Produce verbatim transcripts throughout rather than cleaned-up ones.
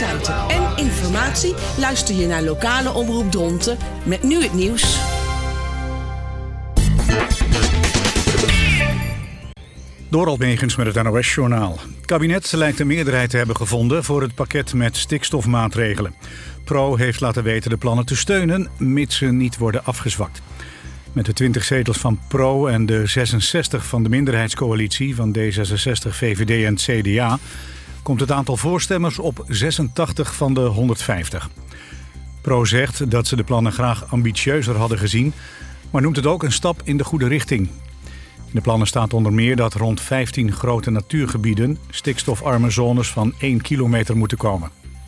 actualiteiten en informatie luister je naar lokale omroep Dronten met nu het nieuws. Dorald Megens met het N O S-journaal. Het kabinet lijkt een meerderheid te hebben gevonden voor het pakket met stikstofmaatregelen. Pro heeft laten weten de plannen te steunen, mits ze niet worden afgezwakt. Met de twintig zetels van Pro en de zesenzestig van de minderheidscoalitie van D zesenzestig, V V D en het C D A... komt het aantal voorstemmers op zesentachtig van de honderdvijftig. Pro zegt dat ze de plannen graag ambitieuzer hadden gezien, maar noemt het ook een stap in de goede richting. In de plannen staat onder meer dat rond vijftien grote natuurgebieden stikstofarme zones van één kilometer moeten komen.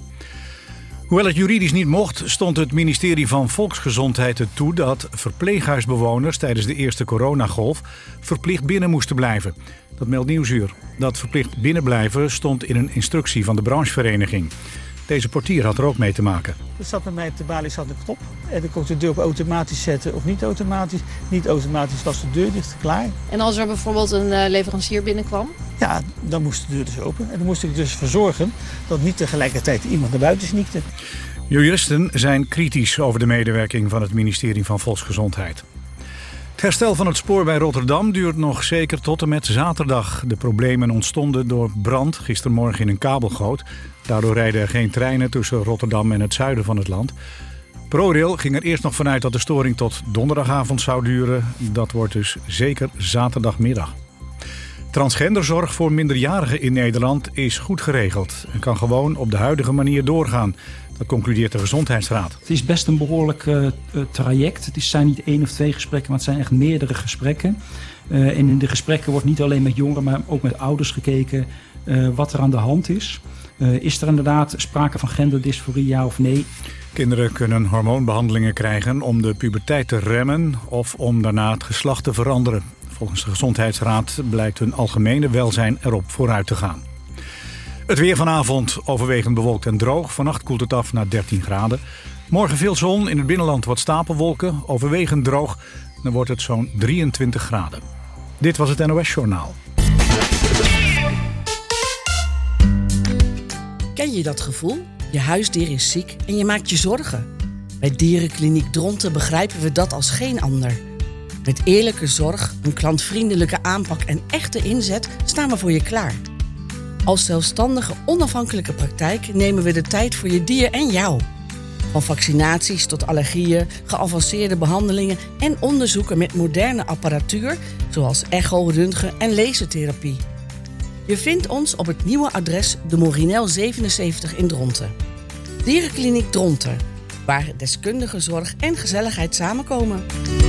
Hoewel het juridisch niet mocht, stond het ministerie van Volksgezondheid het toe dat verpleeghuisbewoners tijdens de eerste coronagolf verplicht binnen moesten blijven. Dat meldt Nieuwsuur. Dat verplicht binnenblijven stond in een instructie van de branchevereniging. Deze portier had er ook mee te maken. Er zat bij mij op de balie zat een knop. En dan kon ik de deur op automatisch zetten of niet automatisch. Niet automatisch was de deur dicht, klaar. En als er bijvoorbeeld een uh, leverancier binnenkwam? Ja, dan moest de deur dus open. En dan moest ik dus verzorgen dat niet tegelijkertijd iemand naar buiten sneakte. Juristen zijn kritisch over de medewerking van het ministerie van Volksgezondheid. Het herstel van het spoor bij Rotterdam duurt nog zeker tot en met zaterdag. De problemen ontstonden door brand gistermorgen in een kabelgoot. Daardoor rijden er geen treinen tussen Rotterdam en het zuiden van het land. ProRail ging er eerst nog vanuit dat de storing tot donderdagavond zou duren. Dat wordt dus zeker zaterdagmiddag. Transgenderzorg voor minderjarigen in Nederland is goed geregeld en kan gewoon op de huidige manier doorgaan. Dat concludeert de Gezondheidsraad. Het is best een behoorlijk uh, traject. Het zijn niet één of twee gesprekken, maar het zijn echt meerdere gesprekken. Uh, en in de gesprekken wordt niet alleen met jongeren, maar ook met ouders gekeken uh, wat er aan de hand is. Uh, is er inderdaad sprake van genderdysforie, ja of nee? Kinderen kunnen hormoonbehandelingen krijgen om de puberteit te remmen of om daarna het geslacht te veranderen. Volgens de Gezondheidsraad blijkt hun algemene welzijn erop vooruit te gaan. Het weer vanavond overwegend bewolkt en droog. Vannacht koelt het af naar dertien graden. Morgen veel zon, in het binnenland wat stapelwolken. Overwegend droog, dan wordt het zo'n drieëntwintig graden. Dit was het N O S-journaal. Ken je dat gevoel? Je huisdier is ziek en je maakt je zorgen. Bij Dierenkliniek Dronten begrijpen we dat als geen ander. Met eerlijke zorg, een klantvriendelijke aanpak en echte inzet staan we voor je klaar. Als zelfstandige, onafhankelijke praktijk nemen we de tijd voor je dier en jou. Van vaccinaties tot allergieën, geavanceerde behandelingen en onderzoeken met moderne apparatuur, zoals echo, röntgen en lasertherapie. Je vindt ons op het nieuwe adres de Morinel zevenenzeventig in Dronten. Dierenkliniek Dronten, waar deskundige zorg en gezelligheid samenkomen.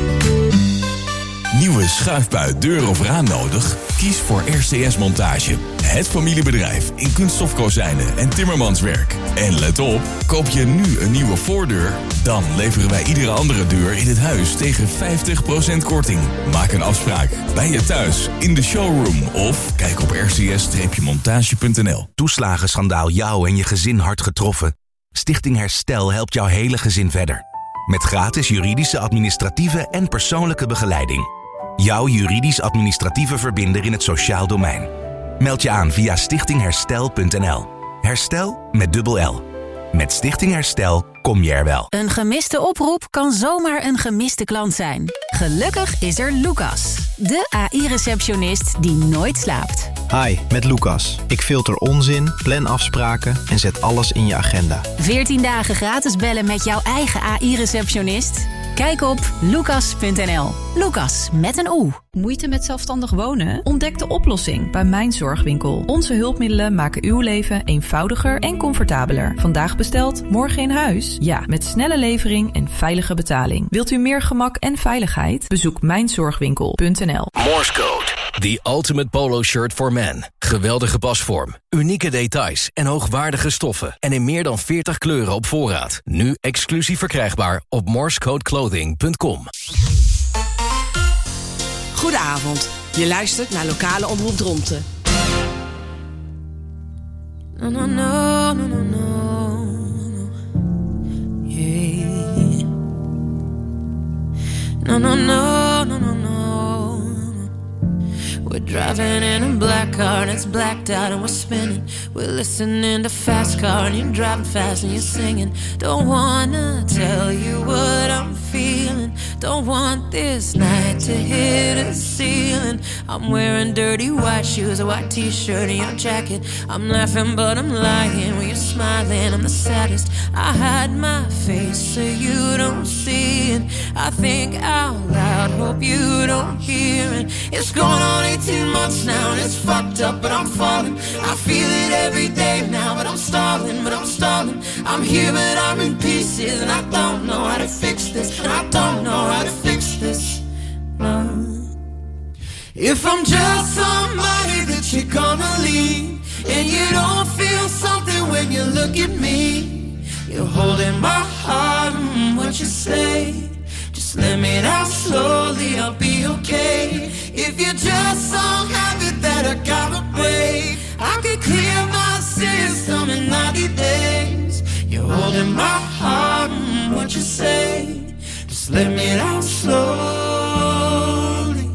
Nieuwe schuifbui, deur of raam nodig? Kies voor R C S Montage. Het familiebedrijf in kunststofkozijnen en timmermanswerk. En let op, koop je nu een nieuwe voordeur, dan leveren wij iedere andere deur in het huis tegen vijftig procent korting. Maak een afspraak bij je thuis, in de showroom of kijk op r c s montage punt n l. Toeslagenschandaal jou en je gezin hard getroffen? Stichting Herstel helpt jouw hele gezin verder. Met gratis juridische, administratieve en persoonlijke begeleiding. Jouw juridisch-administratieve verbinder in het sociaal domein. Meld je aan via stichting herstel punt n l. Herstel met dubbel L. Met Stichting Herstel kom je er wel. Een gemiste oproep kan zomaar een gemiste klant zijn. Gelukkig is er Lucas, de A I-receptionist die nooit slaapt. Hi, met Lucas. Ik filter onzin, plan afspraken en zet alles in je agenda. veertien dagen gratis bellen met jouw eigen A I-receptionist? Kijk op lucas punt n l. Lucas met een O. Moeite met zelfstandig wonen? Ontdek de oplossing bij Mijn Zorgwinkel. Onze hulpmiddelen maken uw leven eenvoudiger en comfortabeler. Vandaag besteld, morgen in huis? Ja, met snelle levering en veilige betaling. Wilt u meer gemak en veiligheid? Bezoek mijn zorgwinkel punt n l. Morse Code, the ultimate polo shirt for men. Geweldige pasvorm, unieke details en hoogwaardige stoffen. En in meer dan veertig kleuren op voorraad. Nu exclusief verkrijgbaar op morsecodeclothing punt com. Goedenavond. Je luistert naar lokale omroep Dronten. No, no, no, no, no, no. Yeah. No, no, no, no, no, no. We're driving in a black car and it's blacked out and we're spinning. We're listening to Fast Car and you're driving fast and you're singing. Don't wanna tell you what I'm feeling. Don't want this night to hit a ceiling. I'm wearing dirty white shoes, a white t-shirt and your jacket. I'm laughing but I'm lying when you're smiling. I'm the saddest. I hide my face so you don't see it. I think out loud, hope you don't hear it. It's going on eighteen months now and it's fucked up but I'm falling. I feel it every day now but I'm stalling, but I'm stalling. I'm here but I'm in pieces and I don't know how to fix this. And I don't know how to fix this, no. If I'm just somebody that you're gonna leave and you don't feel something when you look at me, you're holding my heart, mm, what you say. Just let me down slowly, I'll be okay. If you're just some habit that I gotta break, I could clear my system in ninety days. You're holding my heart, mm, what you say. Just let me down slowly.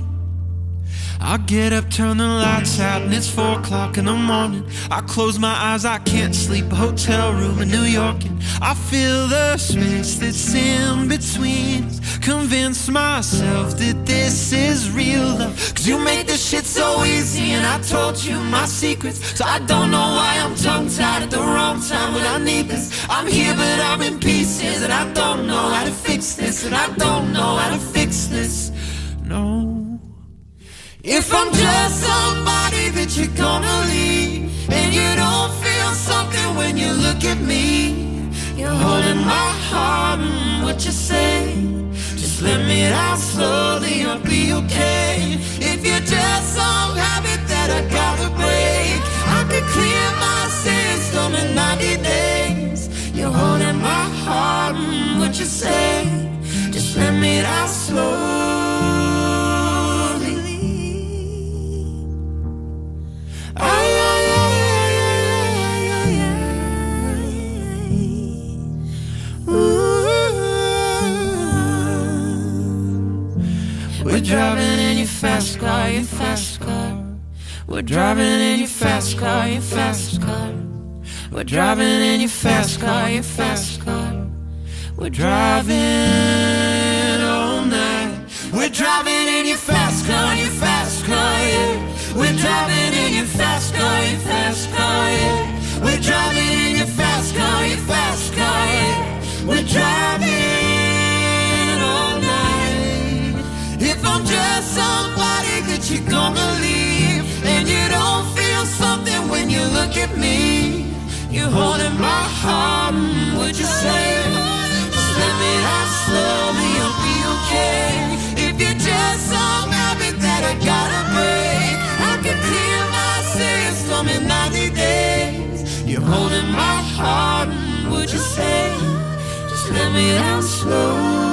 I get up, turn the lights out, and it's four o'clock in the morning. I close my eyes, I can't sleep. A hotel room in New York, and I feel the space that's in between us. Convince myself that this is real love, cause you make this shit so easy. And I told you my secrets, so I don't know why I'm tongue-tied at the wrong time when I need this. I'm here but I'm in pieces, and I don't know how to fix this. And I don't know how to fix this, no. If I'm just somebody that you're gonna leave and you don't feel something when you look at me, you're holding my heart, mm, what you say. Just let me down slowly, I'll be okay. If you're just some habit that I gotta break, I could clear my system in ninety days. You're holding my heart, mm, what you say. Just let me down slowly. We're driving in your fast car, your fast car. We're driving in your fast car, your fast car. We're driving in your fast car, your fast car. We're driving all night. We're driving in your fast car, your fast car, yeah. We're driving in your fast car, your fast car, yeah. We're driving in your fast car, your fast car, yeah. We're driving all night. If I'm just somebody that you're gonna leave and you don't feel something when you look at me, you're holding my heart, mm, would you say? Just let me down slowly, I'll be okay. If you're just some habit that I gotta break, I can clear my system in ninety days. You're holding my heart, mm, would you say? Just let me down slowly.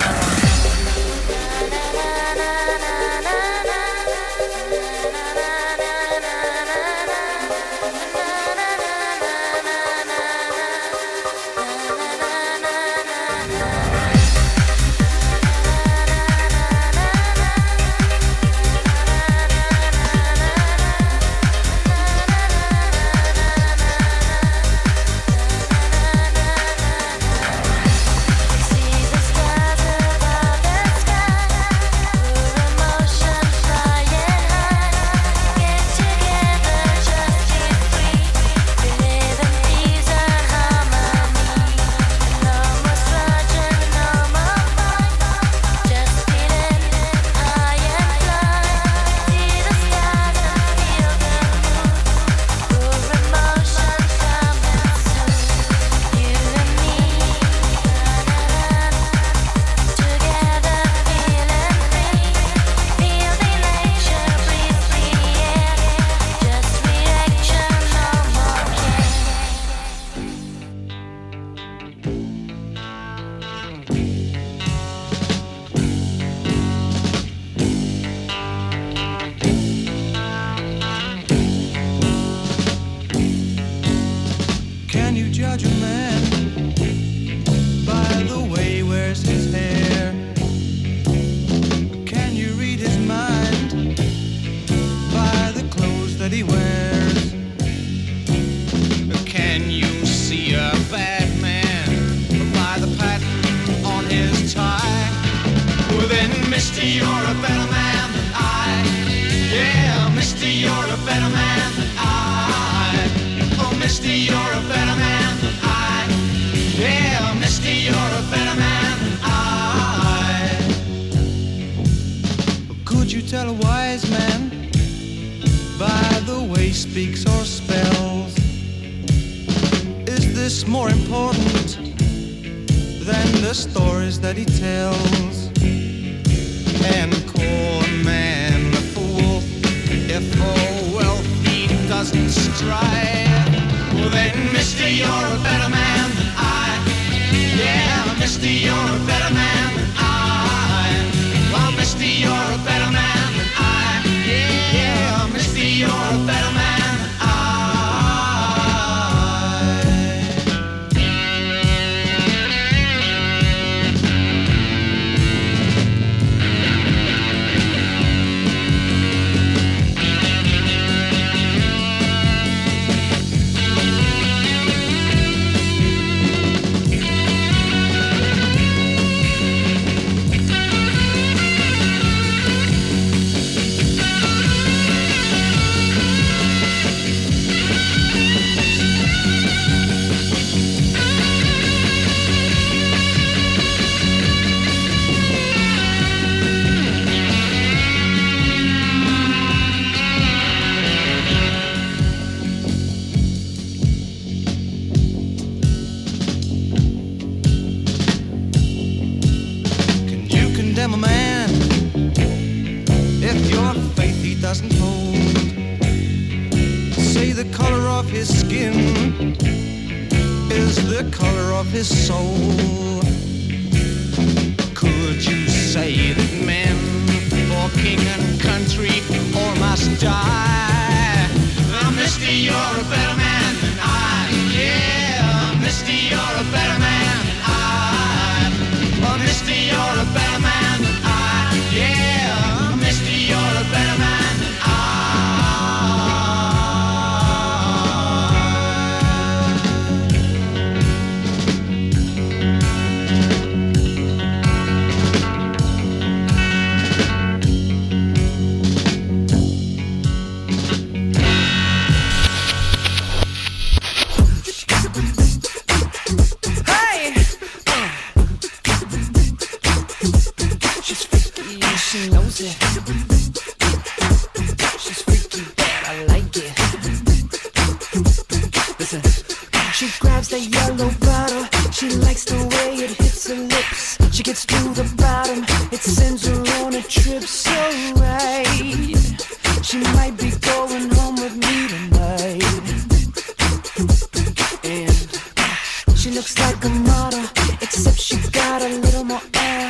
She looks like a model, except she got a little more ass.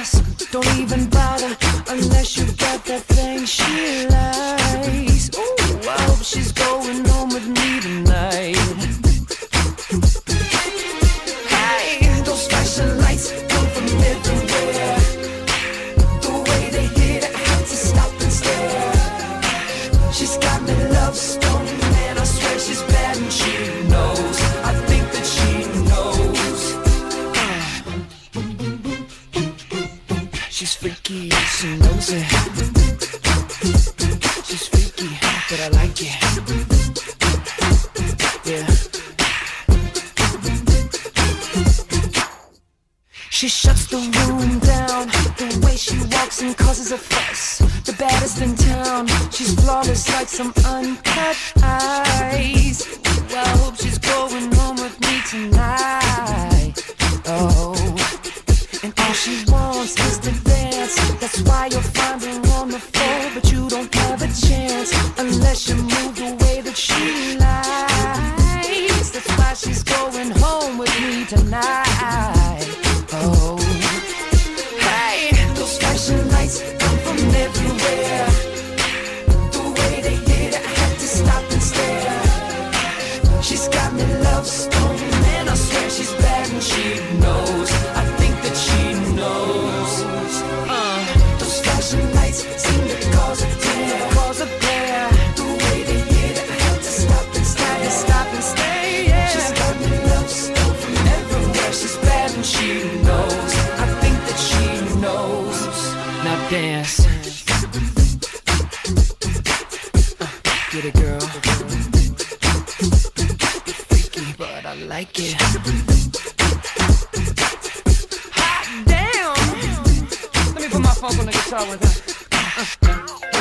Don't even bother unless you got that thing she likes. Ooh, I hope she's going home with me tonight. Hey, those flashing lights come from everywhere. The way they hit, I have to stop and stare. She's got me love stone, and I swear she's bad and she knows. I think that she knows. She's freaky, she knows it. She's freaky, but I like it. Yeah. She shuts the room down. The way she walks and causes a fuss. The baddest in town. She's flawless like some uncut ice. Ooh, I hope she's going home with me tonight. Oh. And all she wants is to dance. That's why you'll find her on the floor, but you don't have a chance unless you move the way that she likes. That's why she's going home with me tonight. Oh, hey, those flashing lights come from everywhere. The way they hit, I had to stop and stare. She's got me love stone, and I swear she's bad and she knows. I think that she knows. Uh, those flashing lights seem to cause a glare, cause a glare. The way they hit, I had to stop and stare, to stop and stay. Yeah. She's got me love stone from everywhere. She's bad and she knows. I think that she knows. Now dance. Uh, get it, girl. You're freaky, but I like it. Hot damn! Let me put my funk on the guitar with her. Uh.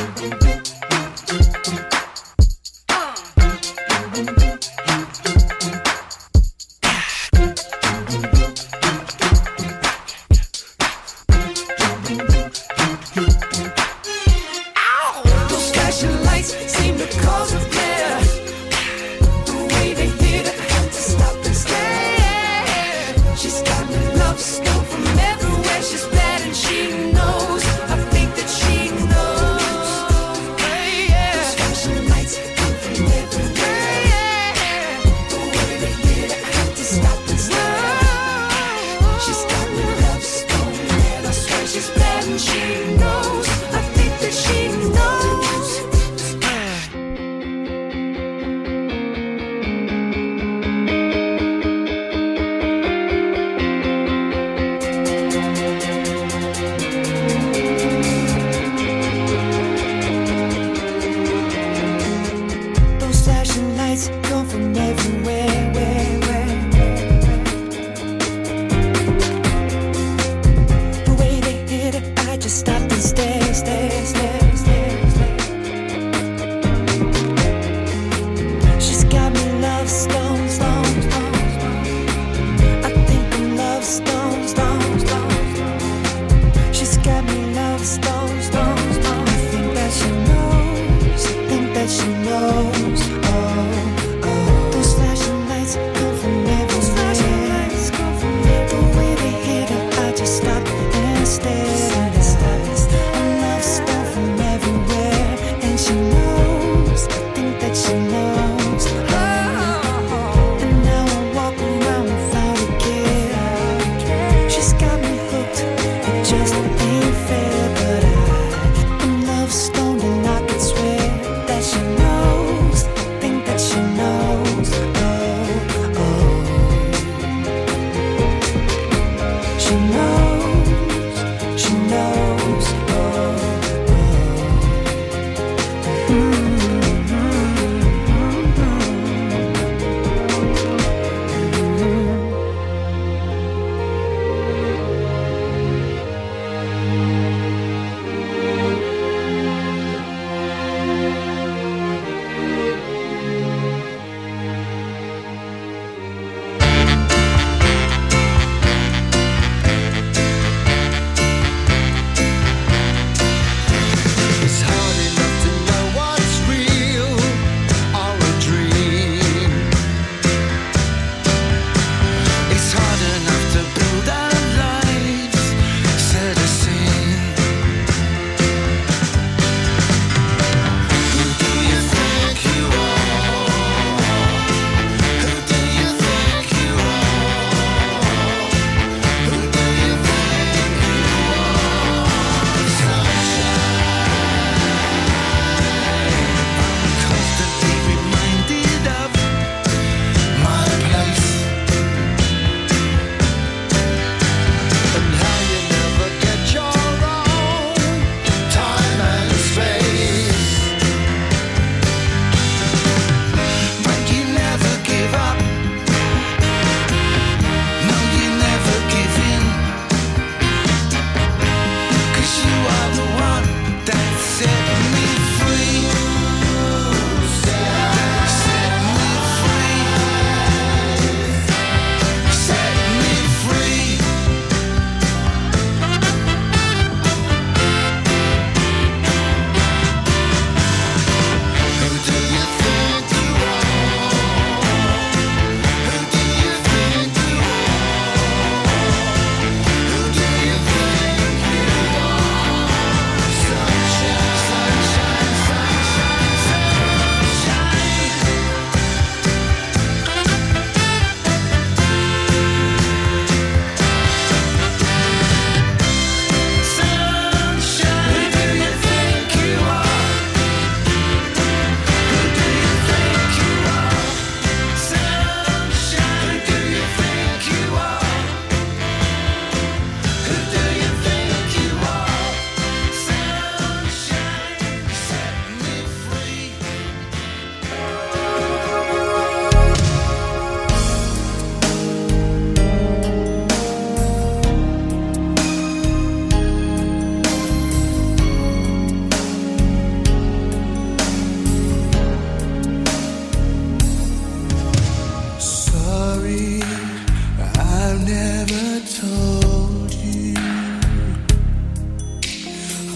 Those flashing lights seem to cause a glare. The way they hit, I had to stop and stare. She's got me love stone from everywhere. She's bad and she knows. I think that she knows. Hey, yeah. Those flashing lights come from everywhere. Yeah. The way they hit, I had to stop and stare. She's got me love stone, and I swear she's bad and she knows. I think that she knows. Those flashing lights come from everywhere. Where, where, the way they hit it, I just stopped and stared.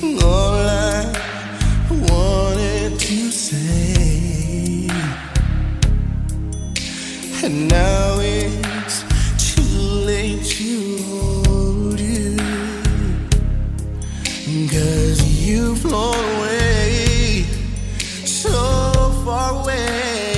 all I wanted to say, and now it's too late to hold you, 'cause you've flown away, so far away.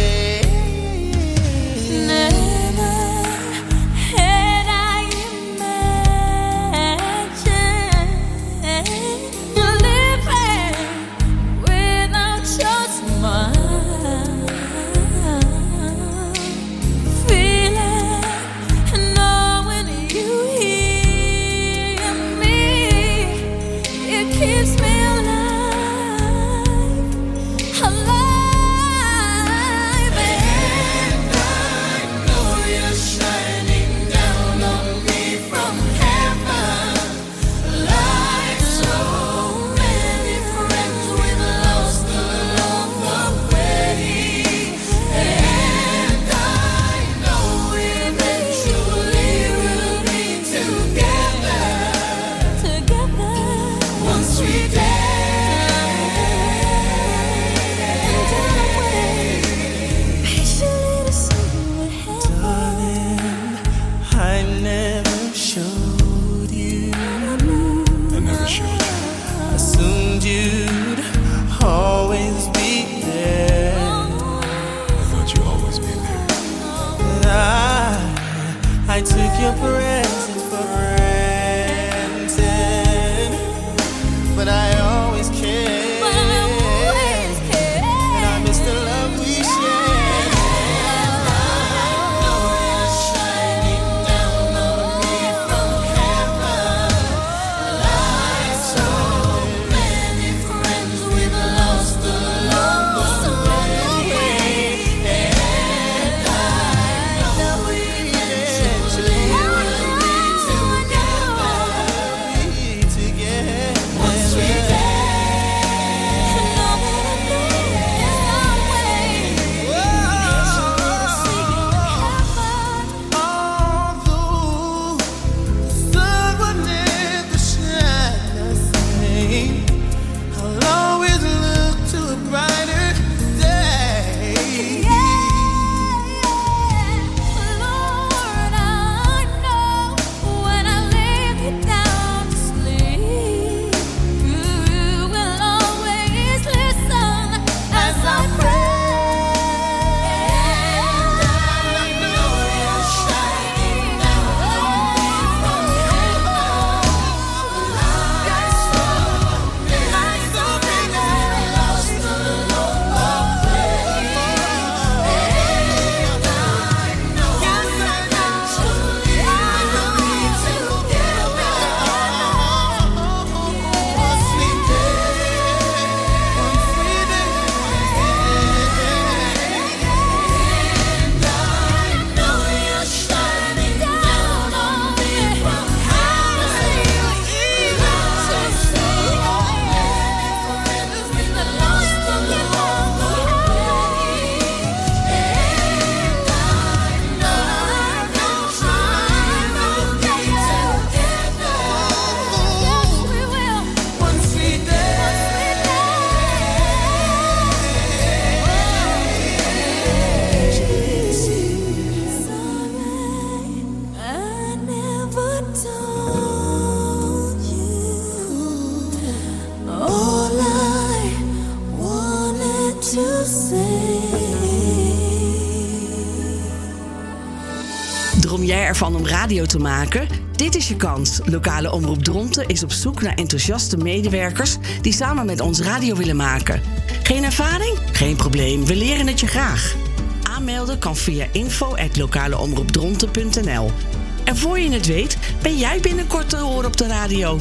Your presence for granted, but I always care, but I always care, and I miss the love we shared. And I know you're shining down on me from heaven, like so many friends we've lost along the way, and I know we eventually Droom jij ervan om radio te maken? Dit is je kans. Lokale Omroep Dronten is op zoek naar enthousiaste medewerkers die samen met ons radio willen maken. Geen ervaring? Geen probleem, we leren het je graag. Aanmelden kan via info at lokaleomroepdronten punt n l. En voor je het weet, ben jij binnenkort te horen op de radio.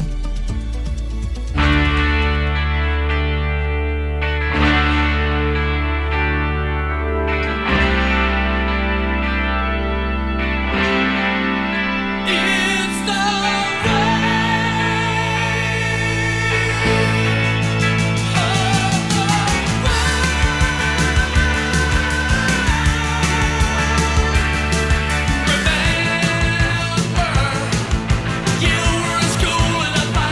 You were in school and I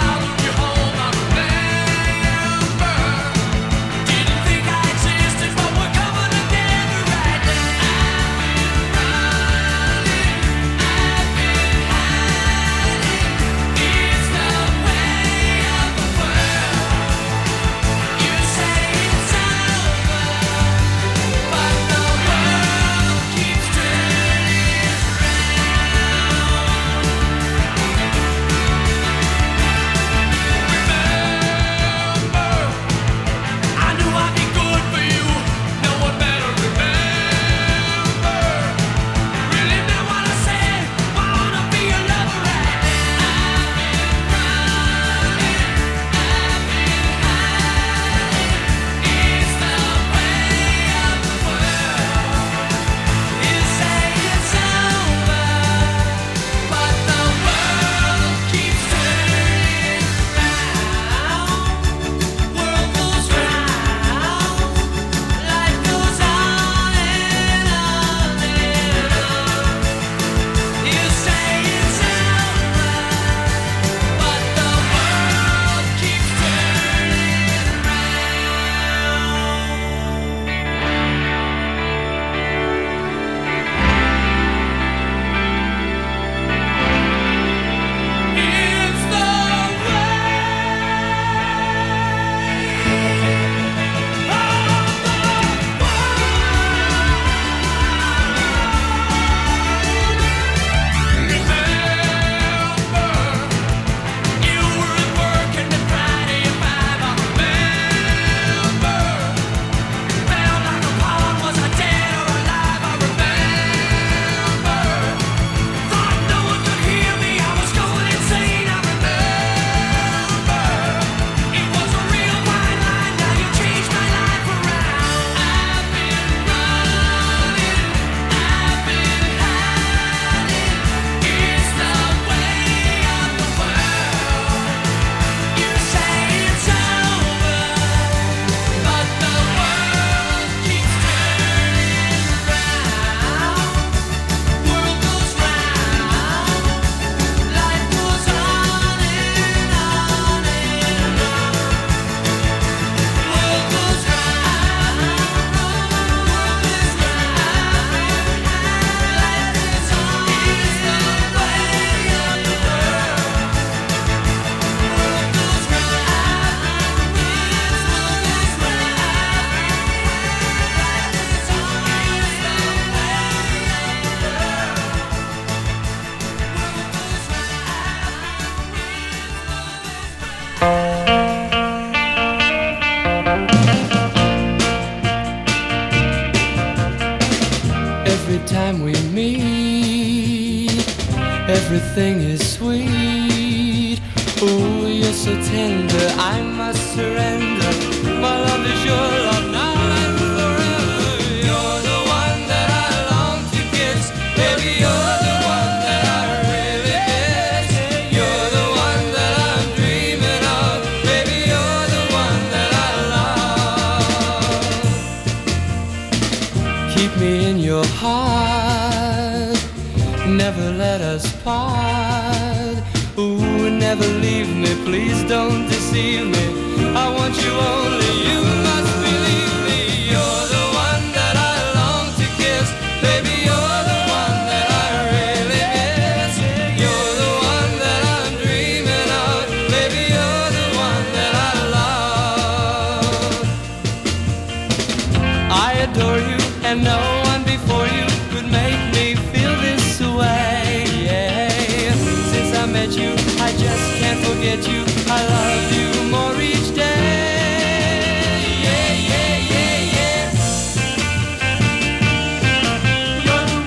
everything is sweet. Oh, you're so tender, I must surrender. My love is your love now and forever. You're the one that I long to kiss. Baby, you're the one that I really miss. You're the one that I'm dreaming of. Baby, you're the one that I love. Keep me in your heart, never let us part. Ooh, never leave me, please don't deceive me. I want you only, you must believe me. You're the one that I long to kiss. Baby, you're the one that I really miss. You're the one that I'm dreaming of. Baby, you're the one that I love. I adore you, and no one before you could make me feel this way. Yeah. Since I met you, I just can't forget you. I love you more each day. Yeah, yeah, yeah, yeah. You're the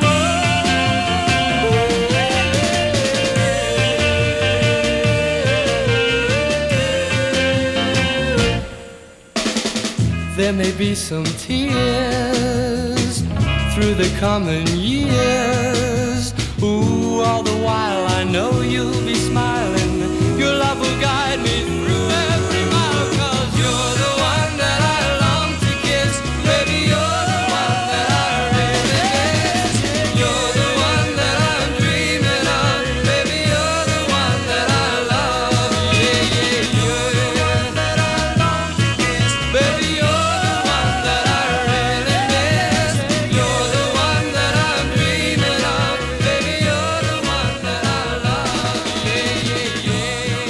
one. There may be some tears through the coming years. Ooh, all the while I know you'll be smiling. Your love will guide me through every mile. 'Cause you're the one that I long to kiss. Baby, you're the one that I really miss. You're the one that I'm dreaming of. Baby, you're the one that I love. Yeah, yeah, you're the one that I long to kiss. Baby, you're the one that I really miss. You're the one that I'm dreaming of. Baby, you're the one that I love. Yeah, yeah, yeah.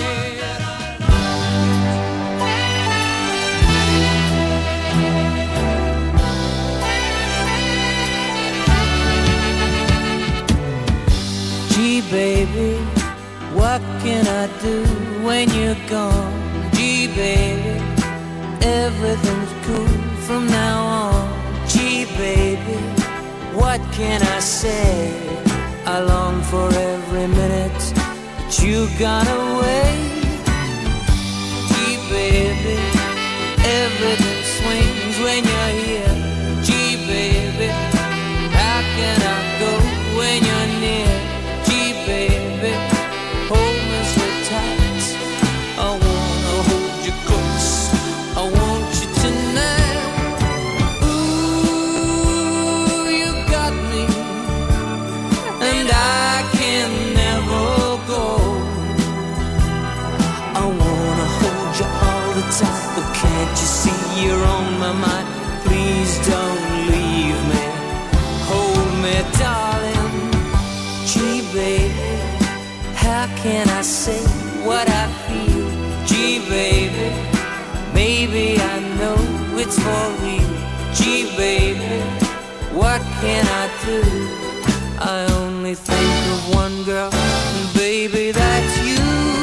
Gee, baby, what can I do when you're gone? Gee, baby, everything's cool from now on. Gee, baby, what can I say? I long for every minute that you got away. Gee, baby, everything swings when you're here. Gee, baby, how can I go when you're near? Gee, baby, hold me so tight. I wanna hold you close. I want you tonight. Ooh, you got me, and I can never go. I wanna hold you all the time, but can't you see you're on my mind? Please don't leave me. Hold me, darling. Gee, baby, how can I say what I feel? Gee, baby, maybe I know it's for real. Gee, baby, what can I do? I only think of one girl, and baby, that's you.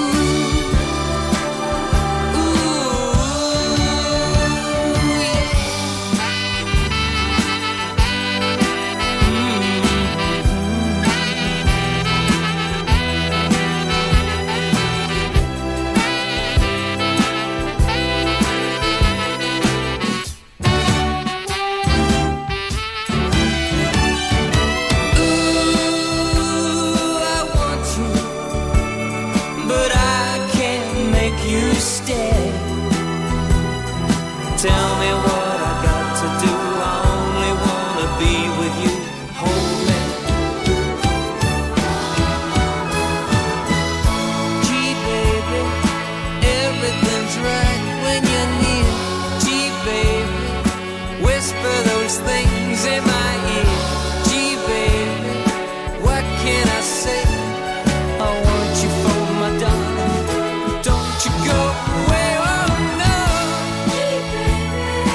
Tell me what I got to do. I only wanna be with you. Hold me. Gee, baby, everything's right when you're near. Gee, baby, whisper those things in my ear. Gee, baby, what can I say? I want you for my darling. Don't you go away, oh no. Gee, baby.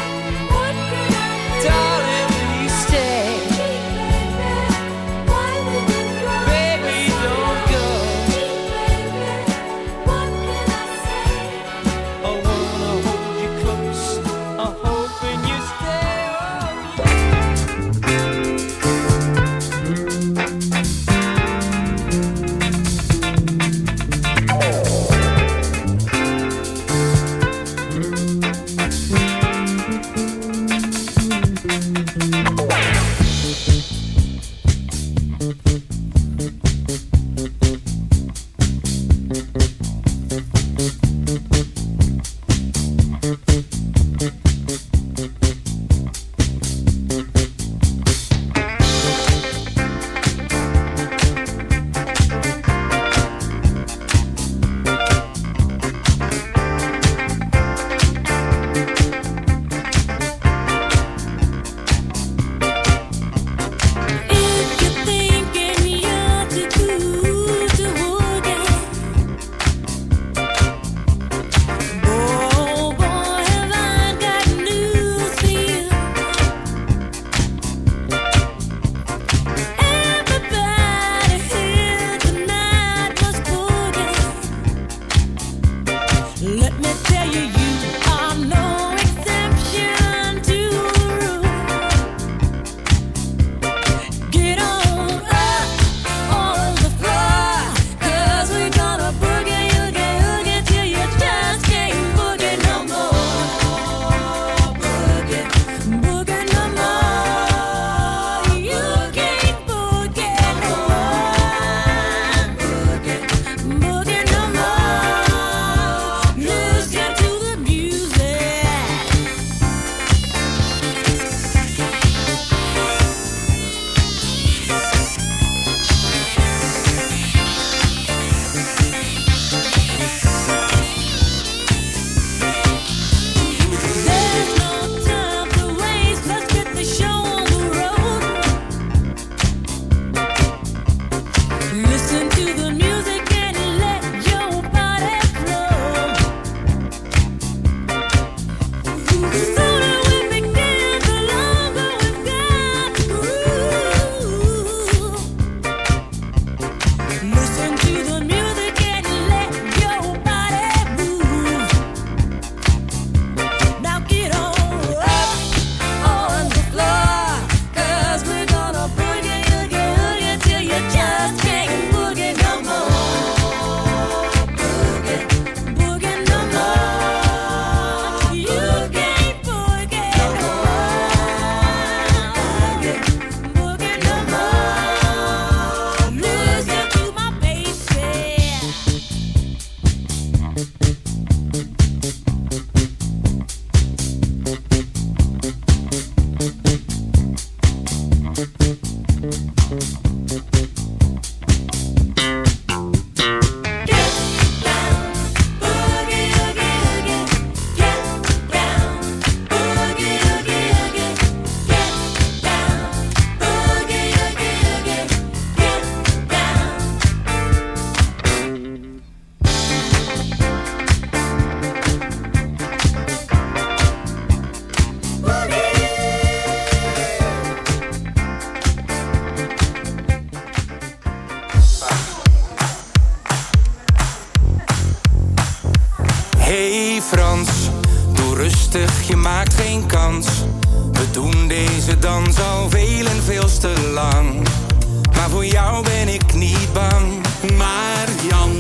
Hey Frans, doe rustig, je maakt geen kans. We doen deze dans al veel en veel te lang. Maar voor jou ben ik niet bang. Maar Jan,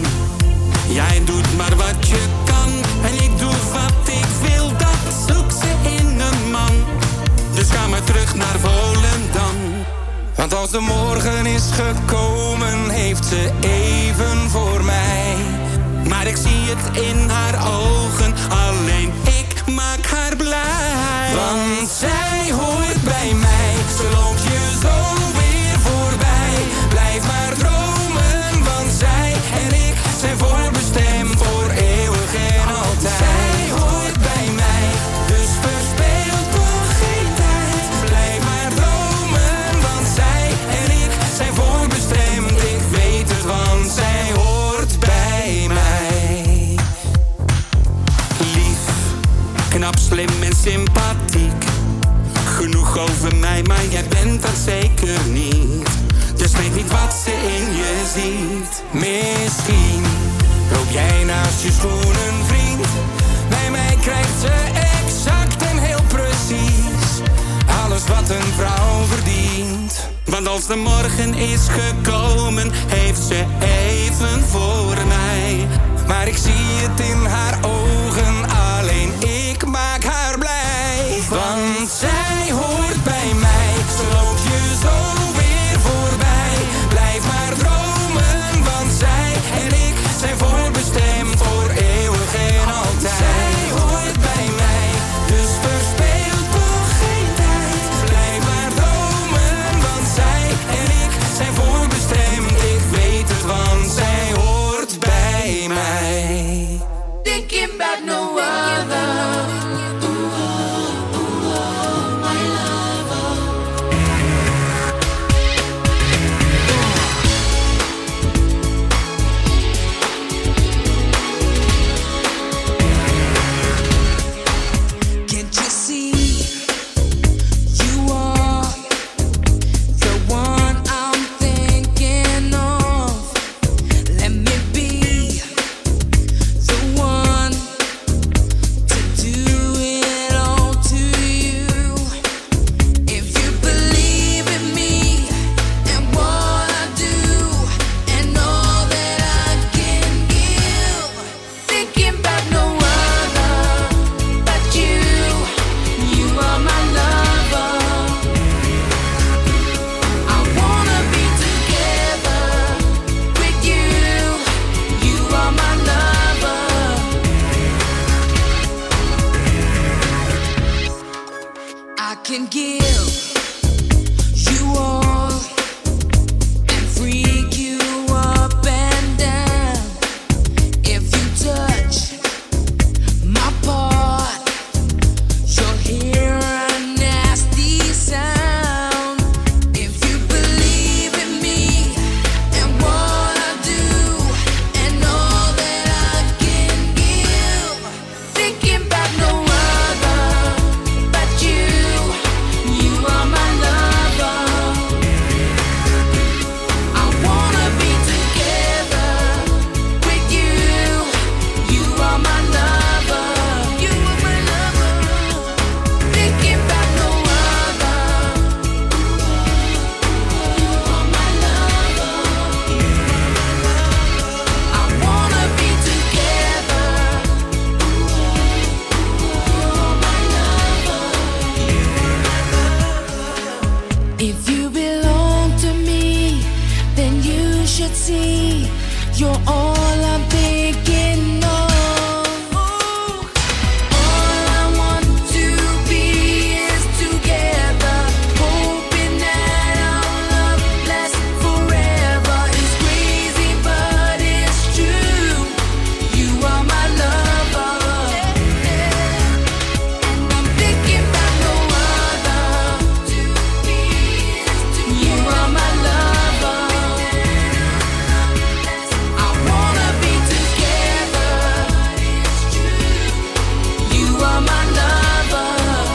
jij doet maar wat je kan. En ik doe wat ik wil, dat zoek ze in een man. Dus ga maar terug naar Volendam. Want als de morgen is gekomen, heeft ze even voor mij. Maar ik zie het in haar ogen, alleen ik maak haar blij. Want zij hoort bij mij, ze loopt je zo weer voorbij. Blijf maar dromen, want zij en ik zijn voorbestemd voor eeuwig en altijd. Zij hoort bij mij, dus verspeel toch geen tijd. Blijf maar dromen, want zij en ik zijn voorbestemd. Ik weet het, want zij hoort bij mij. Lief, knap, slim en sympathiek. Genoeg over mij, maar jij bent dat zeker niet. Dus weet niet wat ze in je ziet. Misschien loop jij naast je schoenen, vriend. Bij mij krijgt ze exact en heel precies alles wat een vrouw verdient. Want als de morgen is gekomen, heeft ze even voor mij. Maar ik zie het in haar ogen, alleen ik maak haar blij. Want zij hoort bij mij, ze loopt je zo weer voorbij. Blijf maar dromen, want zij en ik zijn voorbestemd voor eeuwig en altijd. Zij hoort bij mij, dus verspeel toch geen tijd. Blijf maar dromen, want zij en ik zijn voorbestemd. Ik weet het, want zij hoort bij mij. Thinking about can give you all and freak you up and down. If you touch my part, you'll hear a nasty sound. If you believe in me and what I do and all that I can give, thinking about no other but you. You are my lover. I wanna be together with you. You are my lover. You are my lover. Thinking about no other. You are my lover. I wanna be together. You are my lover. If you belong to me, then you should see you're all I'm thinking of. All I want to be is together, hoping that our love lasts forever. It's crazy, but it's true. You are my lover, and I'm thinking about no other. You are my lover. I wanna be together. You are my lover,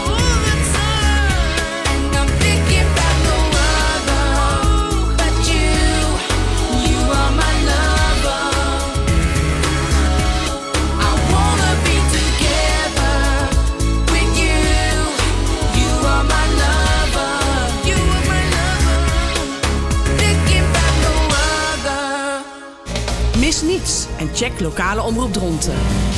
and I'm thinking about no other but you. You are my lover. I wanna be together with you. You are my lover. You are my lover. Thinking about no other. Mis niets en check lokale omroep Dronten.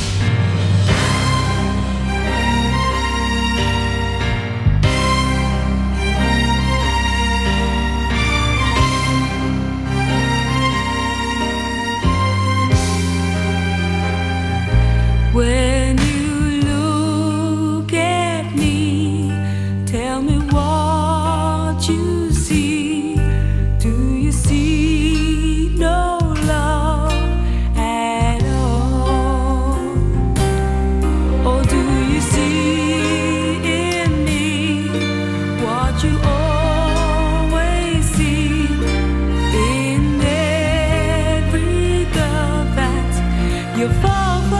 When you look at me, tell me what you see. Do you see no love at all? Or do you see in me what you always see in every girl that you fall for?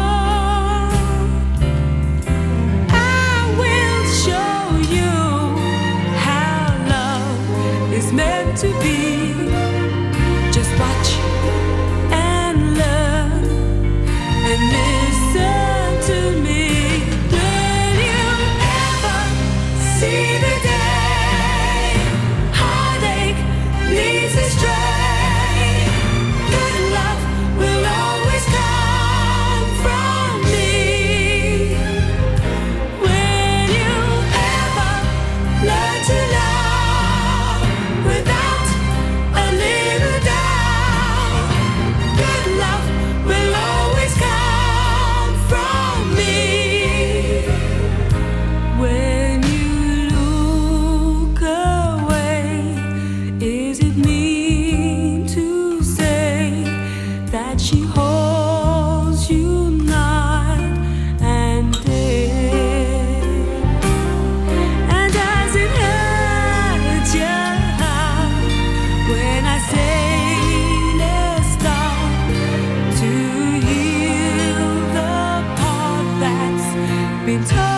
I will show you how love is meant to be. Just watch and learn and listen to me. Will you ever see the day heartache leads astray? Good love will always come from me. Will you ever learn to love without a little doubt? Good love will always come from me. When you look away, is it mean to say that she holds you night and day? And does it hurt your heart when I say let's start to heal the part that's been torn?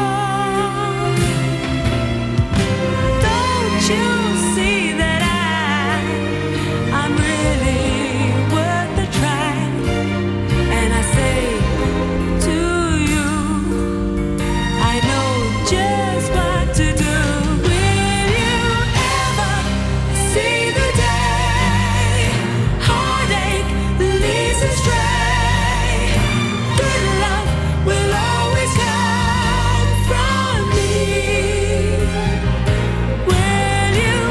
Don't you see that I, I'm really worth the try? And I say to you, I know just what to do. Will you ever see the day heartache leads astray? Good love will always come from me. Will you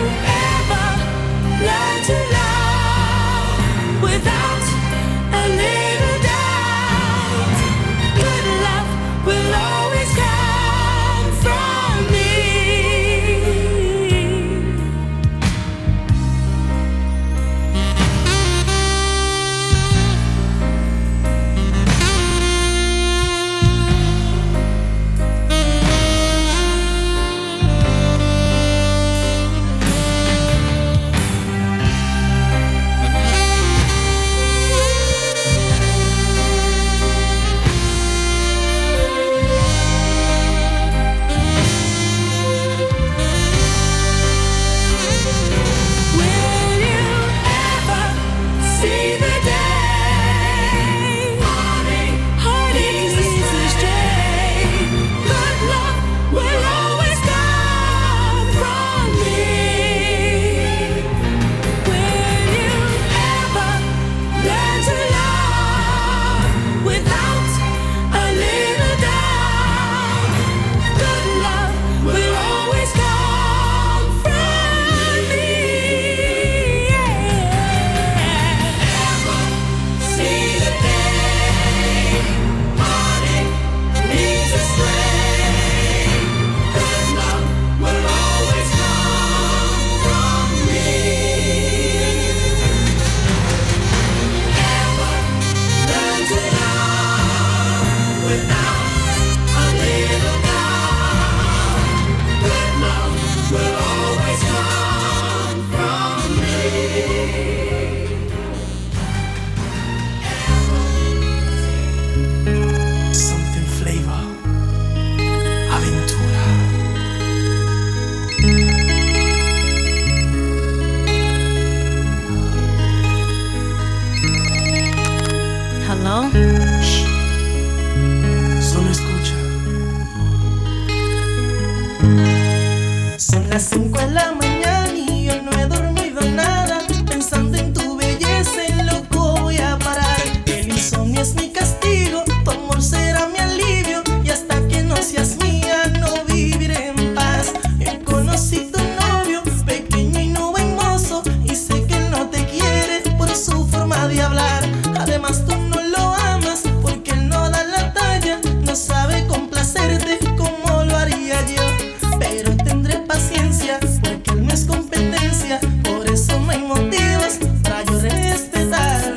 Solo escucha. Son las cinco de la mañana y yo no he dormido nada. Pensando en tu belleza, en loco voy a parar. El insomnio es mi castigo, tu amor será mi alivio. Y hasta que no seas mía, no viviré en paz. Yo conocí tu novio, pequeño y no buen mozo, y sé que él no te quiere por su forma de hablar. Además tú no lo amas porque él no da la talla, no sabe complacerte como lo haría yo. Pero tendré paciencia porque él no es competencia, por eso no hay motivos para yo respetar.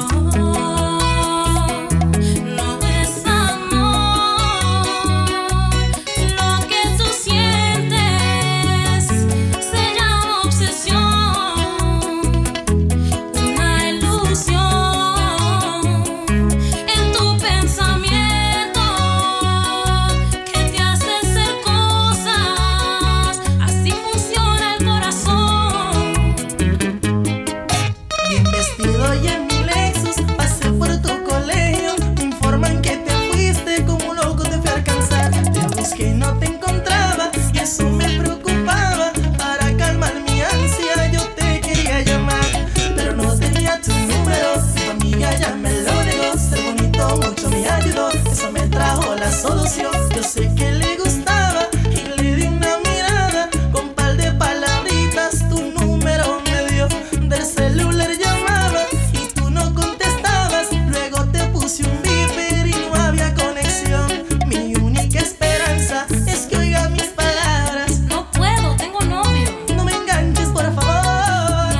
Solución, yo sé que le gustaba y le di una mirada con par de palabritas, tu número me dio, del celular llamaba y tú no contestabas, luego te puse un beeper y no había conexión. Mi única esperanza es que oiga mis palabras. No puedo, tengo novio. No me enganches, por favor.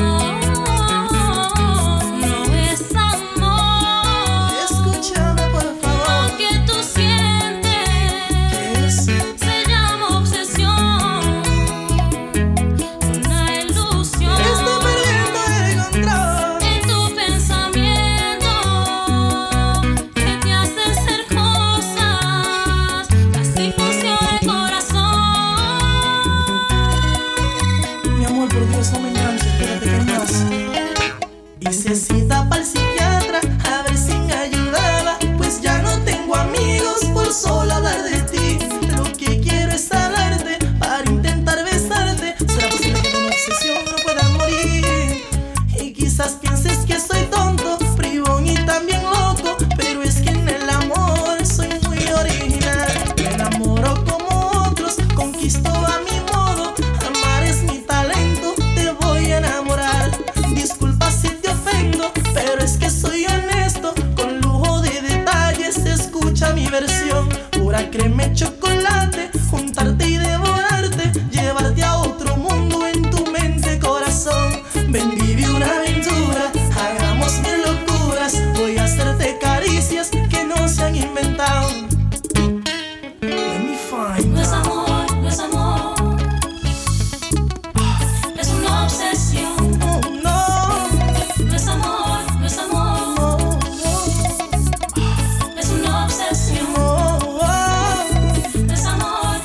No, no es amor. Escúchame, por favor. Lo que tú se llama obsesión, una ilusión. Estoy perdiendo el control en tu pensamiento que te hace hacer cosas, así funciona el corazón. Mi amor, por Dios, no me enganches, espérate que hay más. Hice cita para el psiquiatra a ver si me ayudaba, pues ya no tengo amigos por solo hablar de ti. Lo que quiero es hablarte para intentar besarte. ¿Será posible que de una obsesión no pueda morir? Y quizás pienses que soy tonto, bribón y también loco, pero es que en el amor soy muy original. Me enamoro como otros, conquisto a mi modo. Amar es mi talento, te voy a enamorar. Disculpa si te ofendo, pero es que soy honesto, con lujo de detalles. Escucha mi versión, pura crema y chocolate, juntarte y devorarte, llevarte a otro mundo en tu mente, corazón. Ven, vive una aventura, hagamos mil locuras, voy a hacerte caricias que no se han inventado. Let me find No es amor, no es amor, es una obsesión. Oh, no. No es amor, no es amor, No, no. es una obsesión. Oh, oh. No es amor,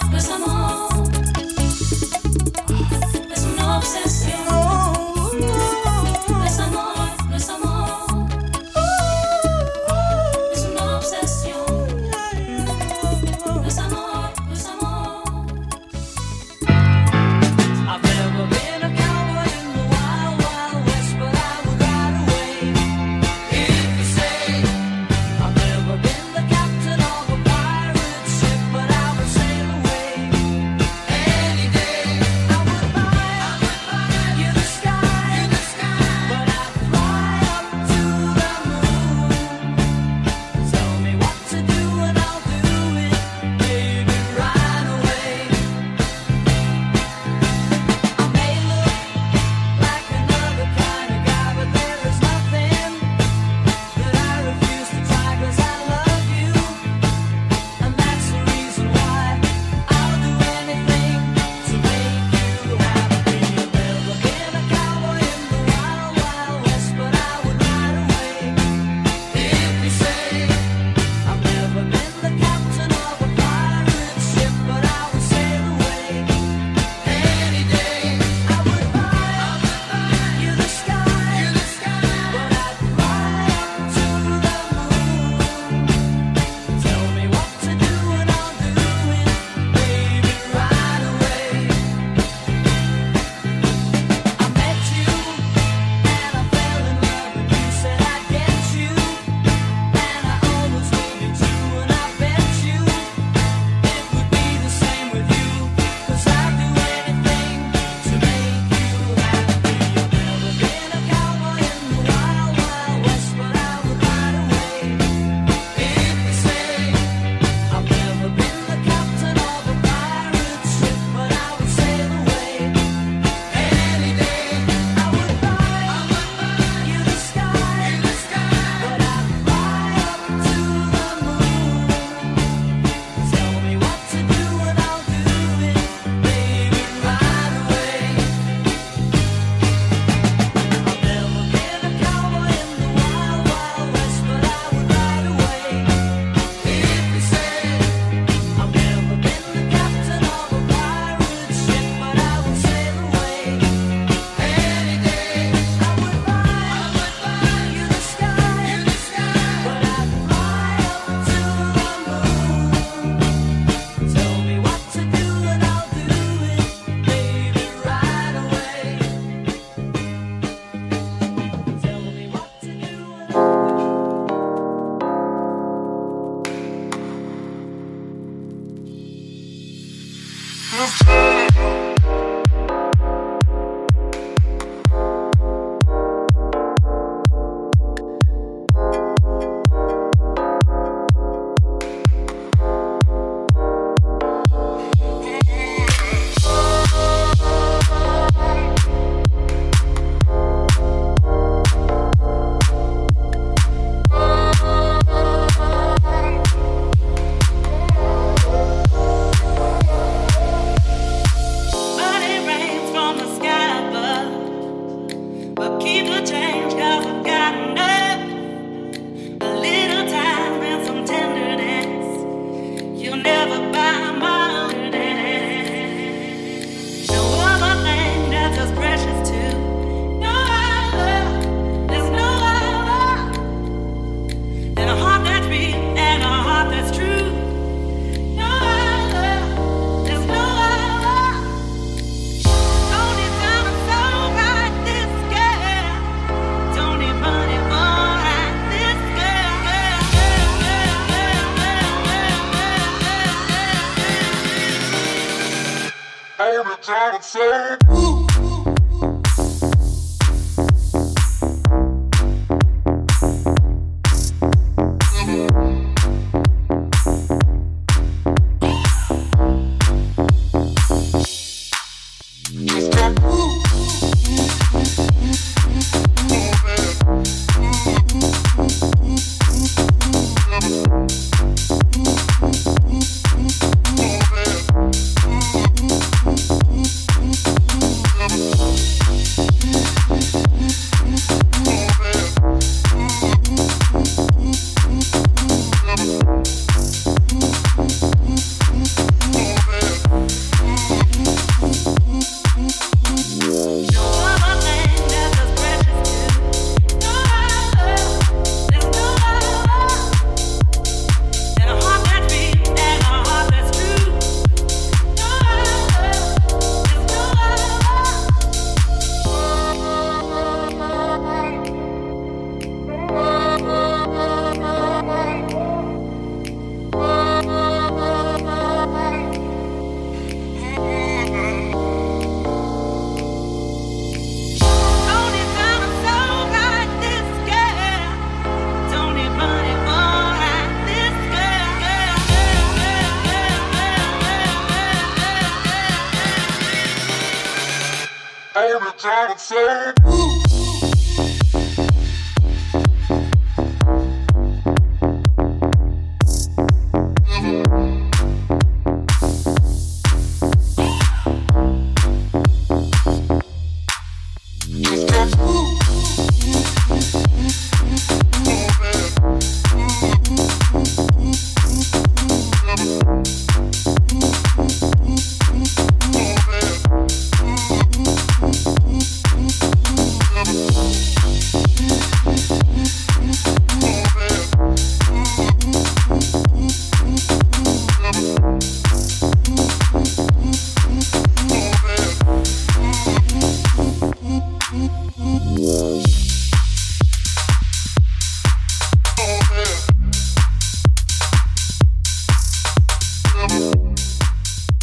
All the time, say, ooh.